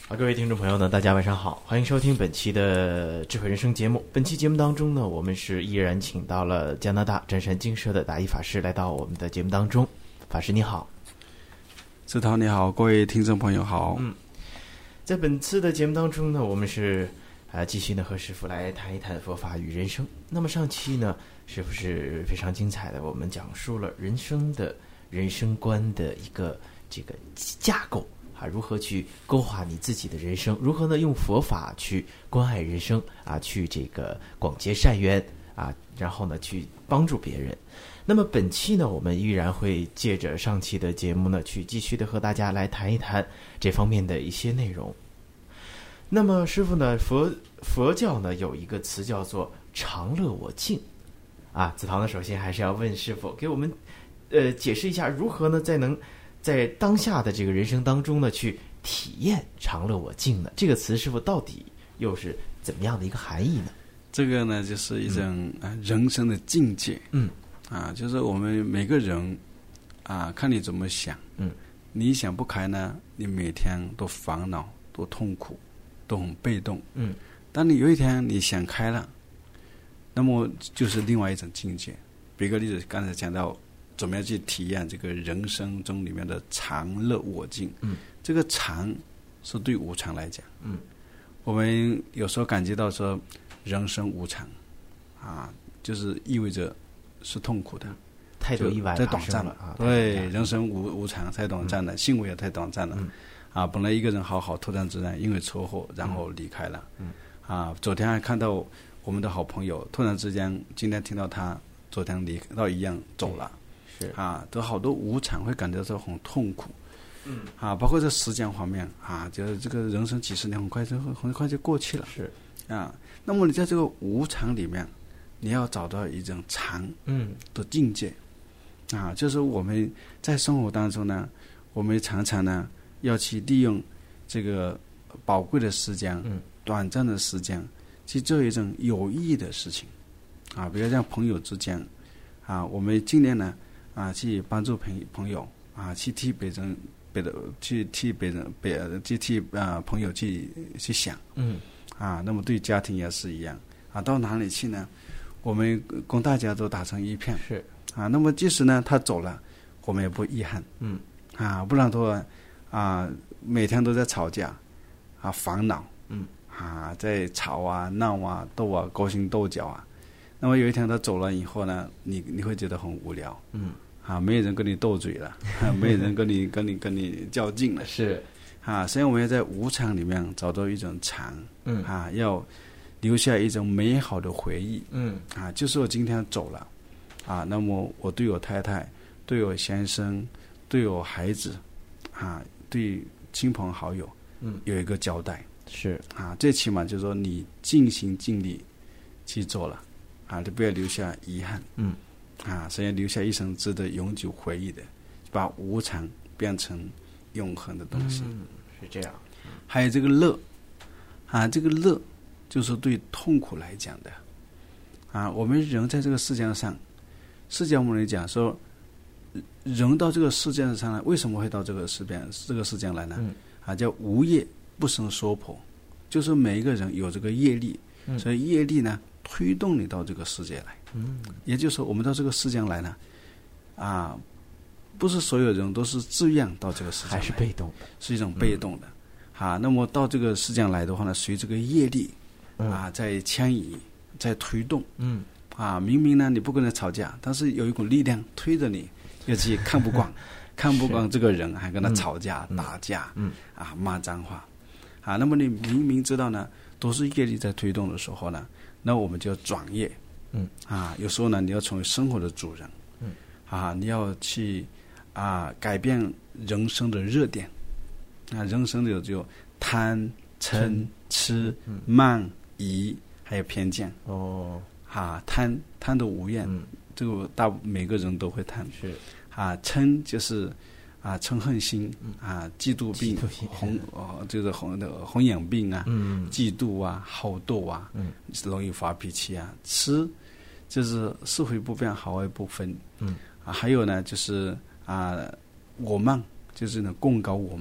好，各位听众朋友呢，大家晚上好，欢迎收听本期的智慧人生节目。本期节目当中呢，我们是依然请到了加拿大湛山精舍的达一法师来到我们的节目当中。法师你好。 志涛你好，各位听众朋友好。 在本次的节目当中呢，我们是继续呢和师傅来谈一谈佛法与人生。那么上期呢，师傅是非常精彩的，我们讲述了人生的人生观的一个这个架构如何去勾画你自己的人生，如何呢用佛法去关爱人生去这个广结善缘然后呢去帮助别人。那么本期呢，我们依然会借着上期的节目呢，去继续的和大家来谈一谈这方面的一些内容。那么师父呢，佛教呢有一个词叫做常乐我净子陶呢，首先还是要问师父给我们解释一下，如何呢在当下的这个人生当中呢，去体验常乐我净呢？这个词师父到底又是怎么样的一个含义呢？ 这个呢，就是一种人生的境界。就是我们每个人看你怎么想。你想不开呢，你每天都烦恼，都痛苦，都很被动。当你有一天你想开了，那么就是另外一种境界。比个例子，刚才讲到怎么样去体验这个人生中里面的常乐我净。这个常是对无常来讲。我们有时候感觉到说人生无常就是意味着是痛苦的， 太多意外太短暂了。对，人生无常，太短暂了，幸福也太短暂了。本来一个人好好，突然之间因为车祸然后离开了。昨天还看到我们的好朋友，突然之间今天听到他昨天离到一样走了。都好多无常，会感觉到很痛苦。包括在时间方面就是这个人生几十年很快就过去了。那么你在这个无常里面，你要找到一种常的境界。就是我们在生活当中呢，我们常常呢要去利用这个宝贵的时间，短暂的时间，去做一种有意义的事情。比如像朋友之间我们尽量呢去帮助朋友去替朋友去想。那么对家庭也是一样到哪里去呢，我们跟大家都打成一片。那么即使呢他走了，我们也不遗憾。不然的话每天都在吵架烦恼在吵闹斗勾心斗角那么有一天他走了以后呢，你会觉得很无聊。没有人跟你斗嘴了，没有人跟你较劲了。所以我们要在无常里面找到一种常。要留下一种美好的回忆。就是我今天走了那么我对我太太，对我先生，对我孩子对亲朋好友有一个交代。最起码就是说你尽心尽力去做了就不要留下遗憾。所以留下一生值得永久回忆的，把无常变成永恒的东西。 是这样。 还有这个乐这个乐就是对痛苦来讲的我们人在这个世界上，释迦牟尼讲说，人到这个世界上来，为什么会到这个世界来呢？叫无业不生娑婆，就是每一个人有这个业力，所以业力呢推动你到这个世界来。也就是说我们到这个世界来呢不是所有人都是自愿到这个世界来， 还是被动的， 是一种被动的。那么到这个世界来的话呢，随这个业力在牵引，在推动。明明呢你不跟他吵架，但是有一股力量推着你，尤其看不惯这个人，还跟他吵架打架骂脏话那么你明明知道呢都是业力在推动的时候呢，那我们就要转业。有时候呢你要成为生活的主人。你要去改变人生的热点。人生的就贪嗔痴慢疑还有偏见。贪的无厌，这个每个人都会贪。嗔就是嗔恨心嫉妒病，就是红眼病嫉妒好斗容易发脾气痴就是是非不变，好坏不分。还有呢就是我慢，就是呢共高我慢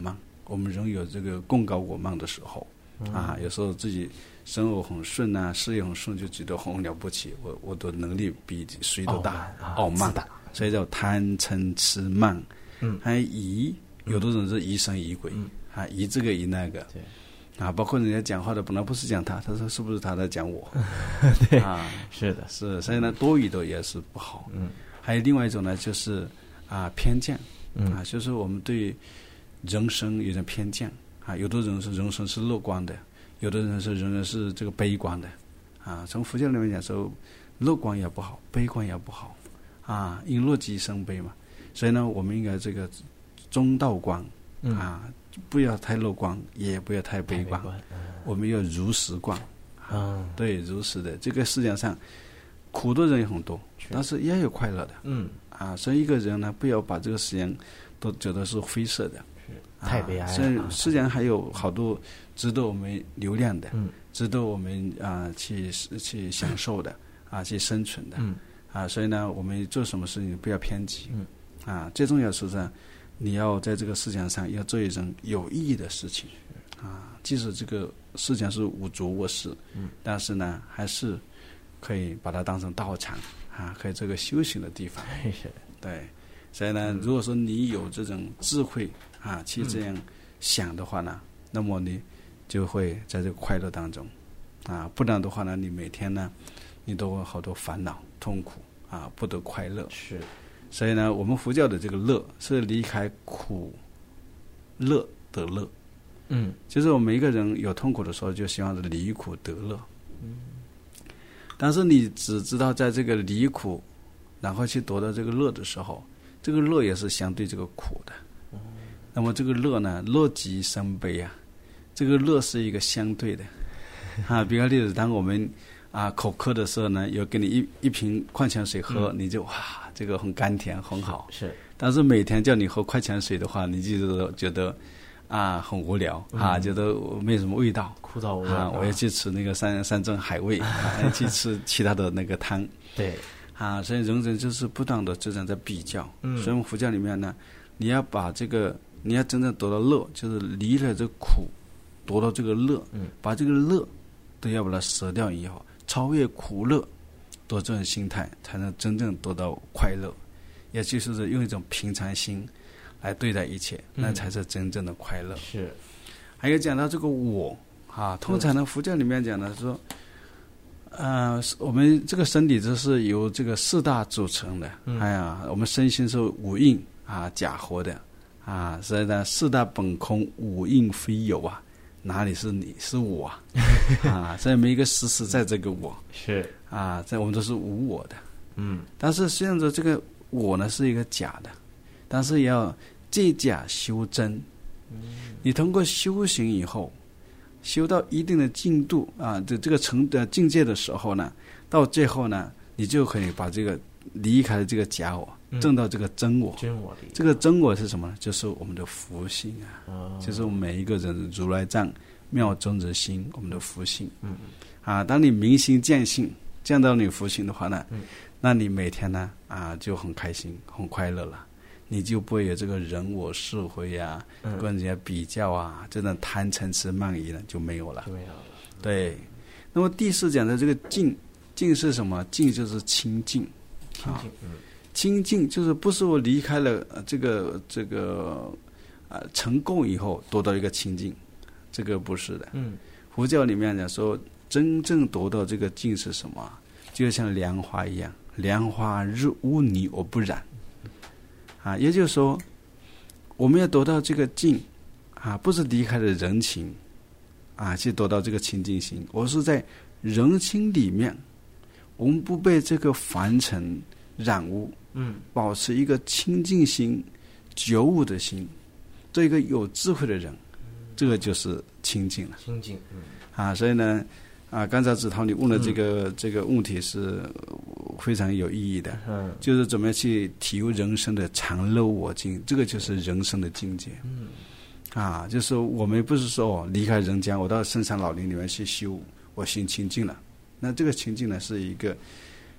我们人有这个功高我慢的时候，有时候自己生活很顺啊，事业很顺，就觉得很了不起，我的能力比谁都大，傲慢，所以叫贪嗔痴慢。还疑，有的人是疑神疑鬼，疑这个疑那个， 对， 包括人家讲话的本来不是讲他说是不是他在讲我？ 对，是的， 是，所以呢，多疑的也是不好。还有另外一种呢，就是偏见，就是我们对人生有点偏见，有的人是人生是乐观的，有的人是人生是这个悲观的，从佛教里面讲说，乐观也不好，悲观也不好，因乐即生悲嘛。所以呢，我们应该这个中道观，不要太乐观，也不要太悲观，我们要如实观，对，如实的。这个世界上苦的人也很多，但是也有快乐的，所以一个人呢，不要把这个时间都觉得是灰色的， 太悲哀了。 所以世界上还有好多值得我们留恋的，值得我们去享受的，去生存的，所以呢，我们做什么事情不要偏激。最重要是呢，你要在这个世界上要做一种有意义的事情，即使这个世界是无足卧室，但是呢，还是可以把它当成道场，可以这个修行的地方。对，所以呢，如果说你有这种智慧去这样想的话呢，那么你就会在这个快乐当中，不然的话呢，你每天呢，你都有好多烦恼、痛苦不得快乐。 是。 所以呢，我们佛教的这个乐是离开苦乐得乐，就是我们每一个人有痛苦的时候，就希望是离苦得乐，但是你只知道在这个离苦，然后去得到这个乐的时候，这个乐也是相对这个苦的。那么这个乐呢，乐即生悲这个乐是一个相对的比方例子，当我们口渴的时候呢，有给你一瓶矿泉水喝，你就这个很甘甜很好。 是。 但是每天叫你喝矿泉水的话，你就觉得很无聊觉得没什么味道， 枯燥无聊我要去吃那个山珍海味去吃其他的那个汤。 对所以人就是不断的这样在比较。所以我们佛教里面呢，你要把这个，你要真正得到乐，就是离了这苦，得到这个乐，把这个乐都要把它舍掉以后，超越苦乐的这种心态，才能真正得到快乐。也就是用一种平常心来对待一切，那才是真正的快乐。 是。 还有讲到这个我通常呢，佛教里面讲的说，我们这个身体就是由这个四大组成的。我们身心是五蕴假合的所以呢，四大本空，五蕴非有哪里是你是我所以每一个实实在这个我是在我们都是无我的。但是实际上这个我呢是一个假的，但是要借假修真。你通过修行以后，修到一定的进度这个境界的时候呢，到最后呢，你就可以把这个离开了这个假我，证到这个真我。这个真我是什么呢？就是我们的福性就是我们每一个人如来藏妙真之心，我们的福性。当你明心见性，见到你福性的话呢，那你每天呢就很开心很快乐了，你就不会有这个人我是非跟人家比较这种贪嗔痴慢疑呢就没有了。对。那么第四讲的这个净是什么？净就是清净。清净就是不是我离开了这个成功以后得到一个清净，这个不是的。佛教里面讲说，真正得到这个净是什么？就像莲花一样，莲花日污泥而不染也就是说，我们要得到这个净不是离开了人情去得到这个清净心，我是在人心里面，我们不被这个凡尘染污，保持一个清净心、觉悟的心，做一个有智慧的人，这个就是清净了。 清净。 所以呢刚才子韬你问的这个问题是非常有意义的。就是怎么样去体悟人生的常乐我净，这个就是人生的境界。就是我们不是说离开人间，我到深山老林里面去修，我心清净了。那这个清净呢，是一个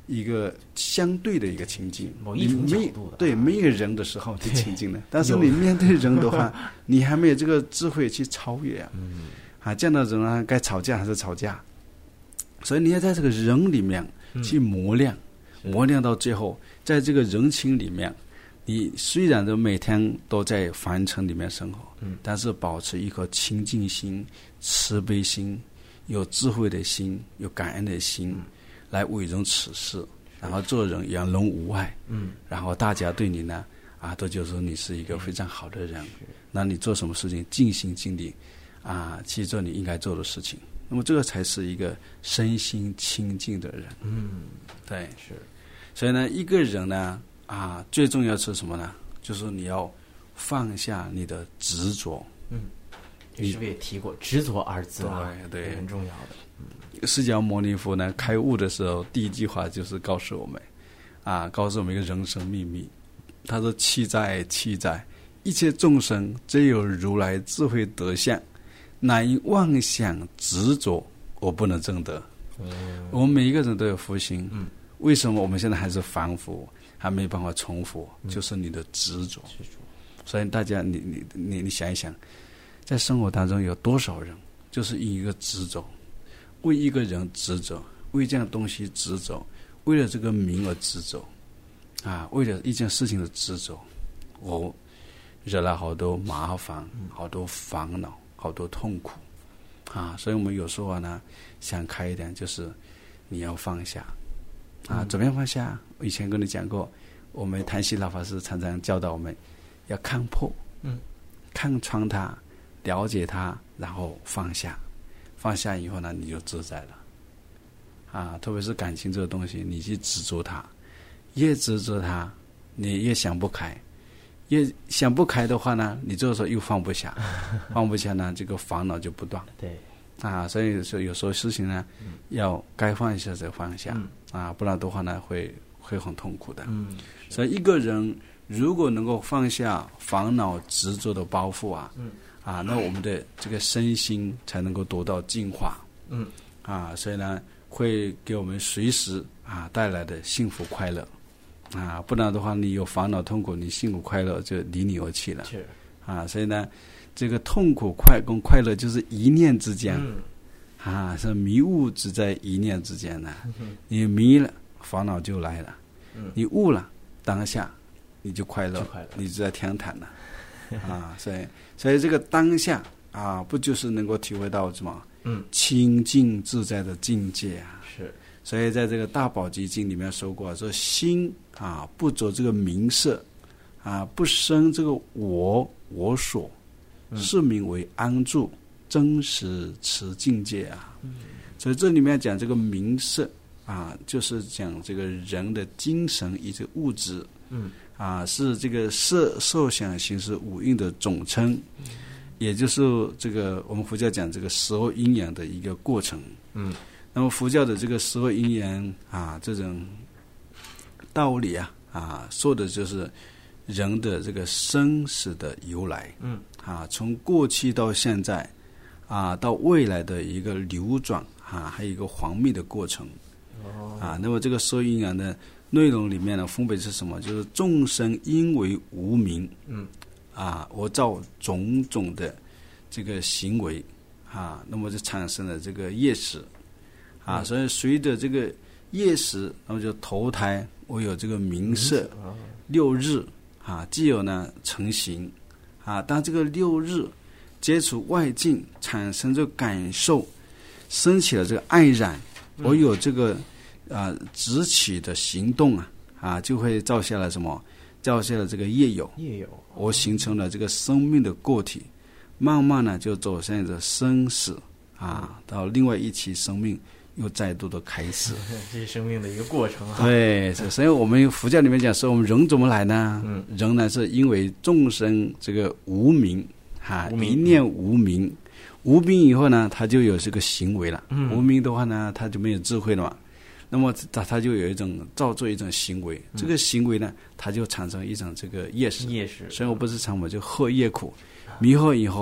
一个相对的一个情境， 某一种角度的， 对，没有人的时候去情境的，但是你面对人的话，你还没有这个智慧去超越啊，见到人啊，该吵架还是吵架，所以你要在这个人里面去磨练，磨练到最后，在这个人情里面，你虽然都每天都在凡尘里面生活，但是保持一颗清净心、慈悲心、有智慧的心、有感恩的心，来为人处事，然后做人养人无碍，然后大家对你呢都觉得说你是一个非常好的人，那你做什么事情尽心尽力去做你应该做的事情，那么这个才是一个身心清净的人。对， 是。 所以呢，一个人呢最重要是什么呢？就是你要放下你的执着。 这是不是也提过执着二字对， 很重要的。 释迦牟尼佛呢开悟的时候，第一句话就是告诉我们告诉我们一个人生秘密。他说：七哉，一切众生皆有如来智慧德相，乃因妄想执着，我不能证得。我们每一个人都有福心，为什么我们现在还是凡夫，还没办法成佛？就是你的执着。所以大家，你想一想，在生活当中有多少人就是因一个执着，为一个人执着，为这样东西执着，为了这个名而执着为了一件事情的执着，我惹来好多麻烦，好多烦恼，好多痛苦所以我们有时候呢想开一点，就是你要放下怎么样放下？我以前跟你讲过，我们谭希老法师常常教导我们要看破，看穿它，了解它，然后放下。放下以后呢，你就自在了特别是感情这个东西，你去执着它，越执着它，你越想不开，越想不开的话呢，你这个时候又放不下，放不下呢，这个烦恼就不断。 对所以说有时候事情呢，要该放下再放下不然的话呢，会很痛苦的。所以一个人如果能够放下烦恼执着的包袱那我们的这个身心才能够得到净化。所以呢，会给我们随时带来的幸福快乐不然的话，你有烦恼痛苦，你幸福快乐就离你而去了。 是所以呢，这个痛苦跟快乐就是一念之间是迷雾只在一念之间呢。你迷了，烦恼就来了；你悟了，当下你就快乐，你就在天堂了所以这个当下不就是能够体会到什么清净自在的境界是。 所以在这个大宝积经里面说过，说心不着这个名色不生这个我所，是名为安住真实持境界所以这里面讲这个名色就是讲这个人的精神以及物质是这个色受想行识五蕴的总称，也就是这个我们佛教讲这个12因缘的一个过程。那么佛教的这个12因缘这种道理说的就是人的这个生死的由来。从过去到现在到未来的一个流转还有一个还灭的过程。那么这个12因缘的内容里面呢，分别是什么？就是众生因为无明而造种种的这个行为那么就产生了这个业识所以随着这个业识，那么就投胎，我有这个名色六日既有呢成形当这个六日接触外境，产生这个感受，升起了这个爱染，我有这个直起的行动就会造下了什么？造下了这个业有，我形成了这个生命的个体，慢慢呢就走向这生死到另外一期生命又再度的开始。 这是生命的一个过程对，所以我们佛教里面讲说，我们人怎么来呢？人呢是因为众生这个无明一念无明，无明以后呢，他就有这个行为了。无明的话呢，他就没有智慧了嘛。那么他就有一种造作一种行为，这个行为呢，它就产生一种这个业识。所以我不是常我就喝业苦，迷惑以后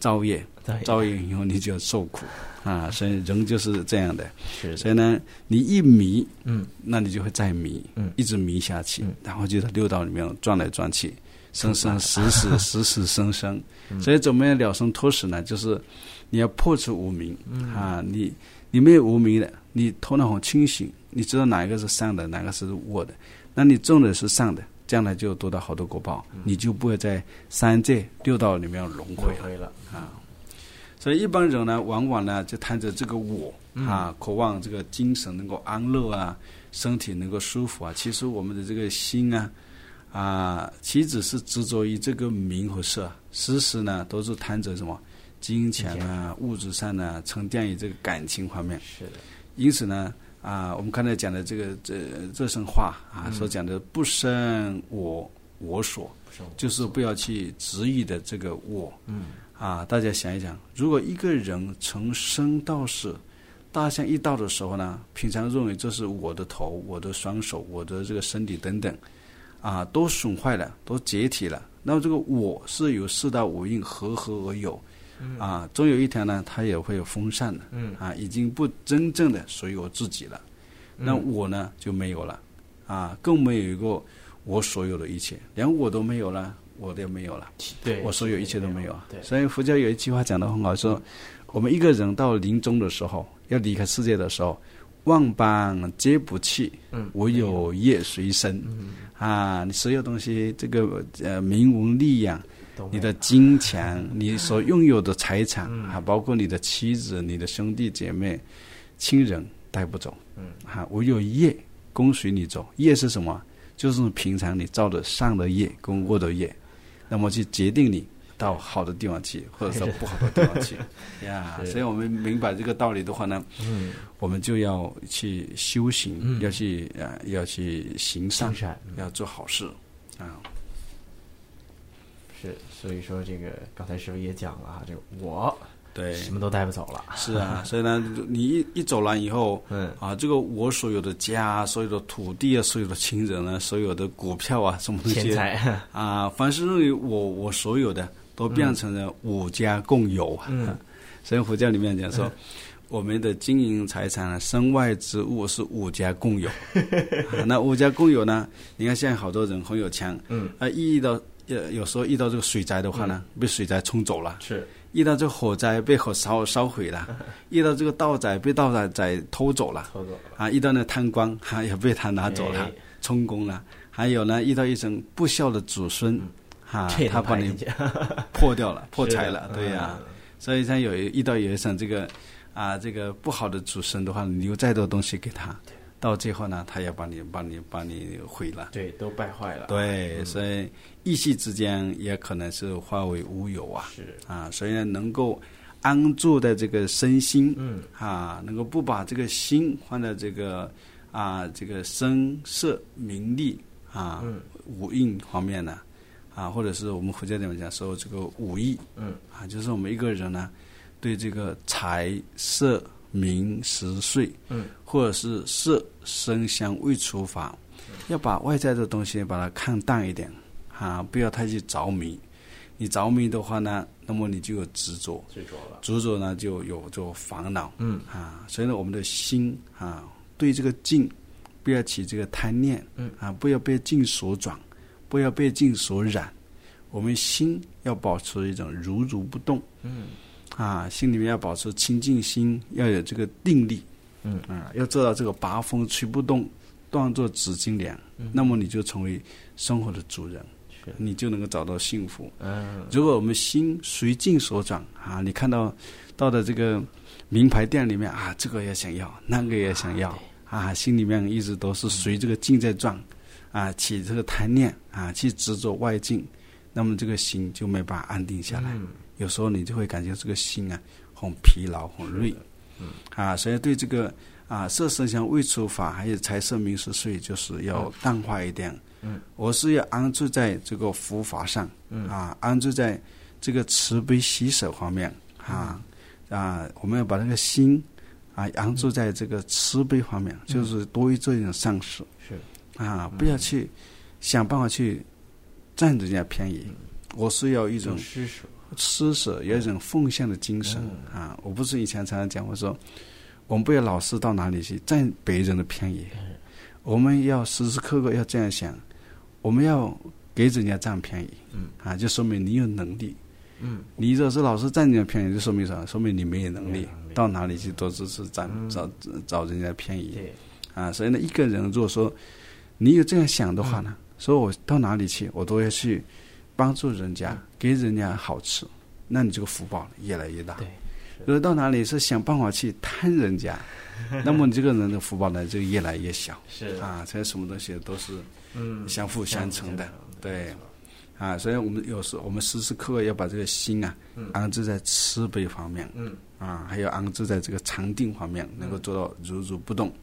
造业以后你就受苦啊，所以人就是这样的。所以呢，你一迷，那你就会再迷，一直迷下去，然后就在六道里面转来转去，生生死死，死死生生。所以怎么样了生脱死呢？就是你要破除无明啊，你没有无明的，你头脑很清醒，你知道哪一个是善的，哪个是恶的，那你种的是善的，将来就得到好多果报，你就不会在三界六道里面轮回了啊。所以一般人呢，往往呢就贪着这个我啊，渴望这个精神能够安乐啊，身体能够舒服啊。其实我们的这个心啊，其实是执着于这个名和色，时时呢都是贪着什么金钱啊、物质上呢，沉淀于这个感情方面。 是的。 因此呢，我们刚才讲的这声话啊，所讲的不生我所，就是不要去执意的这个我。大家想一想，如果一个人从生到死，大象一到的时候呢，平常认为这是我的头、我的双手、我的这个身体等等，都损坏了，都解体了。那么这个我是由四大五蕴合而有，终有一天呢，它也会有分散的，已经不真正的属于我自己了。那我呢就没有了，更没有一个我所有的一切，连我都没有了。我的没有了，对，我所有一切都没有。所以佛教有一句话讲得很好，说我们一个人到临终的时候，要离开世界的时候，万般皆不弃，唯有业随身。你所有东西，这个名闻利养，你的金钱，你所拥有的财产包括你的妻子、你的兄弟姐妹、亲人带不走。唯有业跟随你走。业是什么？就是平常你造的善的业跟恶的业。那么去决定你到好的地方去，或者说不好的地方去呀。所以我们明白这个道理的话呢，我们就要去修行，要去行善，要做好事啊。 是，所以说这个刚才师父也讲了这个我。 对， 什么都带不走了。 是啊，所以呢，你一走了以后，这个我所有的家、所有的土地啊、所有的亲人啊、所有的股票啊，什么东西钱财凡是认为我所有的，都变成了五家共有。所以佛教里面讲说，我们的金银财产、身外之物是五家共有。那五家共有呢？你看现在好多人很有钱，有时候遇到这个水灾的话呢，被水灾冲走了。 是。 遇到这个火灾被火烧毁了，遇到这个盗载被盗载偷走了，遇到那贪官也被他拿走了，充公了。还有呢，遇到一种不孝的祖孙他把你破掉了，破财了，对呀。所以像遇到有一种这个不好的祖孙的话，你留再多东西给他，到最后呢，他也把你毁了， 对，都败坏了。 对，所以一夕之间也可能是化为乌有啊。 是所以呢，能够安住在这个身心，能够不把这个心放在这个声色名利五蕴方面呢，或者是我们佛教里面讲说这个五欲，就是我们一个人呢，对这个财色名食睡，或者是色声香味触法，要把外在的东西把它看淡一点不要太去着迷。你着迷的话呢，那么你就有执着了，执着呢就有这个烦恼。所以呢，我们的心对这个境不要起这个贪念，不要被境所转，不要被境所染。我们心要保持一种如如不动。心里面要保持清净心，要有这个定力。要做到这个八风吹不动，当作紫金梁。那么你就成为生活的主人，你就能够找到幸福。如果我们心随境所转你看到的这个名牌店里面这个也想要，那个也想要心里面一直都是随这个境在转起这个贪念去执着外境，那么这个心就没办法安定下来。有时候你就会感觉这个心很疲劳很累。所以对这个色声香味触法还有财色名食睡，就是要淡化一点。我是要安住在这个佛法上安住在这个慈悲喜舍方面我们要把那个心安住在这个慈悲方面，就是多于做一种善事。不要去想办法去占人家便宜。我是要一种施舍，有一种奉献的精神啊！我不是以前常常讲，我说我们不要老是到哪里去占别人的便宜，我们要时时刻刻要这样想，我们要给人家占便宜，就说明你有能力。你若是老是占人家便宜，就说明啥？说明你没有能力，到哪里去都只是找人家便宜。所以呢，一个人如果说你有这样想的话呢，说我到哪里去，我都要去帮助人家，给人家好处，那你这个福报越来越大。如果到哪里是想办法去贪人家，那么你这个人的福报呢就越来越小。所以什么东西都是相辅相成的。对。所以我们时时刻刻要把这个心安置在慈悲方面，还有安置在这个禅定方面，能够做到如如不动。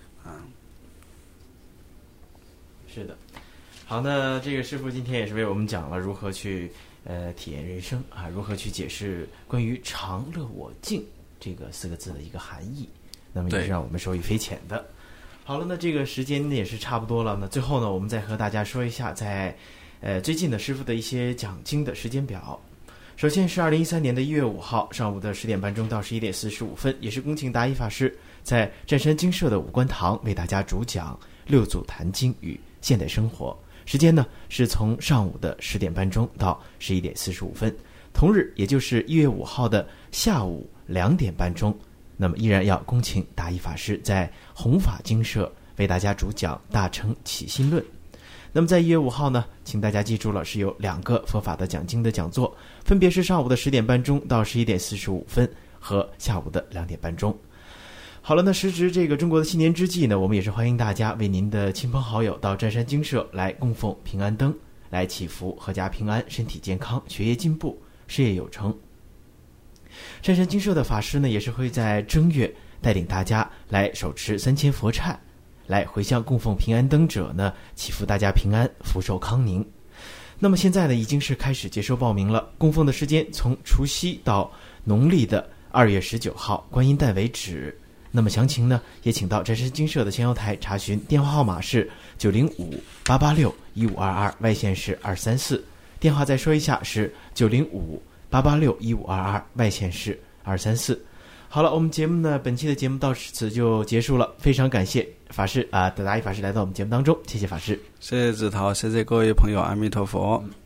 是的。好，那这个师父今天也是为我们讲了如何去体验人生如何去解释关于常乐我净这个4个字的一个含义，那么也是让我们受益匪浅的。好了，那这个时间也是差不多了，那最后呢，我们再和大家说一下在最近的师父的一些讲经的时间表。首先是2013年的1月5号上午的10点半钟到11点45分，也是恭请达一法师在湛山精舍的五观堂为大家主讲六祖坛经与现代生活，时间呢是从上午的10点半钟到11点45分。同日也就是1月5号的下午2点半钟，那么依然要恭请达一法师在弘法精舍为大家主讲大乘起心论。那么在1月5号呢，请大家记住了，是有2个佛法的讲经的讲座，分别是上午的10点半钟到11点45分和下午的2点半钟。好了，那时值这个中国的新年之际呢，我们也是欢迎大家为您的亲朋好友到湛山精舍来供奉平安灯，来祈福阖家平安，身体健康，学业进步，事业有成。湛山精舍的法师呢，也是会在正月带领大家来手持3000佛忏，来回向供奉平安灯者呢，祈福大家平安，福寿康宁。那么现在呢，已经是开始接收报名了，供奉的时间从除夕到农历的2月19号观音诞为止。那么详情呢，也请到湛山精舍的前后台查询，电话号码是905-886-1522，外线是234。电话再说一下是905-886-1522，外线是234。好了，我们节目呢，本期的节目到此就结束了，非常感谢法师达一法师来到我们节目当中，谢谢法师， 谢谢子陶，谢谢各位朋友，阿弥陀佛。